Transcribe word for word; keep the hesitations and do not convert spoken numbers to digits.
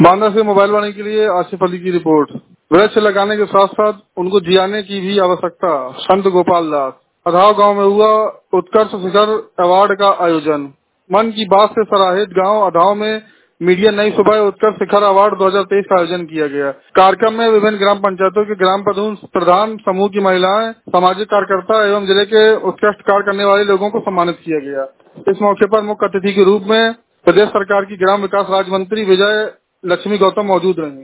बांदा से मोबाइल वाणी के लिए आसिफ अली की रिपोर्ट। वृक्ष लगाने के साथ साथ उनको जियाने की भी आवश्यकता। संत गोपाल दास। अधाव गांव में हुआ उत्कर्ष शिखर अवार्ड का आयोजन। मन की बात से सराहित गांव अधाव में मीडिया नई सुबह उत्कर्ष शिखर अवार्ड दो हज़ार तेईस का आयोजन किया गया। कार्यक्रम में विभिन्न ग्राम पंचायतों के ग्राम प्रधान समूह की महिलाएं, सामाजिक कार्यकर्ता एवं जिले के उत्कृष्ट कार्य करने वाले लोगों को सम्मानित किया गया। इस मौके पर मुख्य अतिथि के रूप में प्रदेश सरकार की ग्राम विकास राज्य मंत्री विजय लक्ष्मी गौतम मौजूद रही।